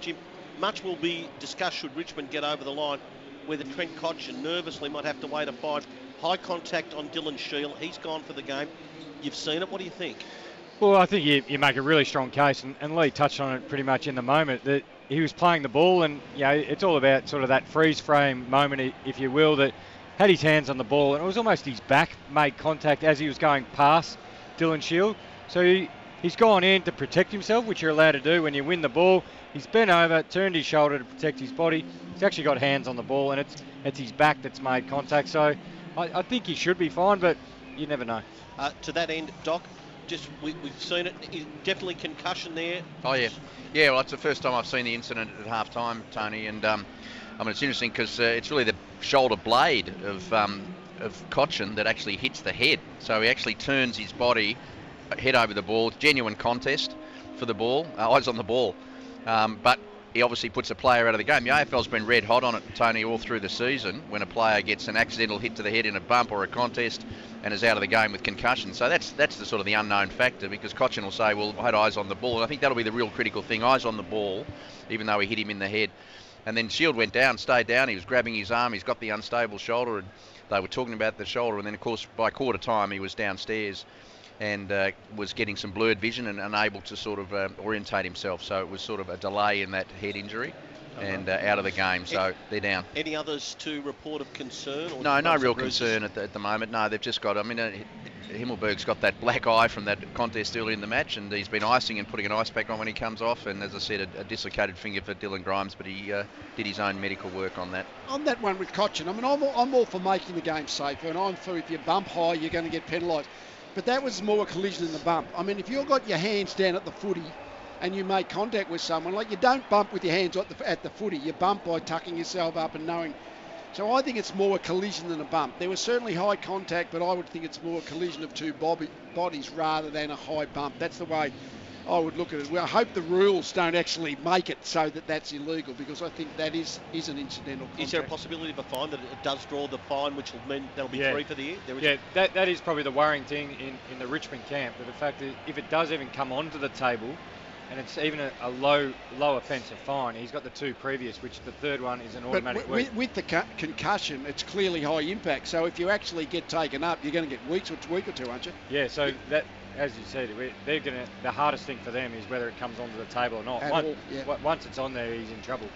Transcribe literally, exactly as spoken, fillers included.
Jim, much will be discussed should Richmond get over the line, whether Trent Cotchin nervously might have to wait a five. High contact on Dylan Shield. He's gone for the game. You've seen it. What do you think? Well, I think you, you make a really strong case, and, and Lee touched on it pretty much in the moment, that he was playing the ball, and you know, it's all about sort of that freeze frame moment, if you will, that had his hands on the ball, and it was almost his back made contact as he was going past Dylan Shield. So he, he's gone in to protect himself, which you're allowed to do when you win the ball. He's bent over, turned his shoulder to protect his body. He's actually got hands on the ball, and it's it's his back that's made contact. So I, I think he should be fine, but you never know. Uh, to that end, Doc, just we, we've seen it. Definitely concussion there. Oh yeah, yeah. Well, it's the first time I've seen the incident at half time, Tony, and um, I mean it's interesting because uh, it's really the shoulder blade of um, of Cotchin that actually hits the head. So he actually turns his body head over the ball. Genuine contest for the ball, uh, eyes on the ball, um, but he obviously puts a player out of the game. The A F L's been red hot on it, Tony, all through the season when a player gets an accidental hit to the head in a bump or a contest and is out of the game with concussion. So that's that's the sort of the unknown factor, because Cotchin will say, well, I had eyes on the ball, and I think that'll be the real critical thing, eyes on the ball, even though he hit him in the head. And then Shield went down, stayed down, he was grabbing his arm, he's got the unstable shoulder, and they were talking about the shoulder, and then of course by quarter time he was downstairs and uh, was getting some blurred vision and unable to sort of uh, orientate himself. So it was sort of a delay in that head injury, uh-huh. and uh, out of the game. So any, they're down. Any others to report of concern? Or no, no real concern at the, at the moment. No, they've just got, I mean, uh, Himmelberg's got that black eye from that contest early in the match, and he's been icing and putting an ice pack on when he comes off. And as I said, a, a dislocated finger for Dylan Grimes, but he uh, did his own medical work on that. On that one with Cotchin, I mean, I'm all, I'm all for making the game safer, and I'm for if you bump high, you're going to get penalised. But that was more a collision than the bump. I mean, if you've got your hands down at the footy and you make contact with someone, like you don't bump with your hands at the, at the footy, you bump by tucking yourself up and knowing. So I think it's more a collision than a bump. There was certainly high contact, but I would think it's more a collision of two bobby, bodies rather than a high bump. That's the way I would look at it. Well, I hope the rules don't actually make it so that that's illegal, because I think that is is an incidental contact. Is there a possibility of a fine, that it does draw the fine, which will mean there'll be yeah. three for the year? There is yeah, that, that is probably the worrying thing in, in the Richmond camp, that the fact that if it does even come onto the table, and it's even a, a low low offensive fine, he's got the two previous, which the third one is an automatic. But with, with the co concussion, it's clearly high impact. So if you actually get taken up, you're going to get weeks or a week or two, aren't you? Yeah. So that, as you said, they're going to. The hardest thing for them is whether it comes onto the table or not. Once, all, yeah. once it's on there, he's in trouble.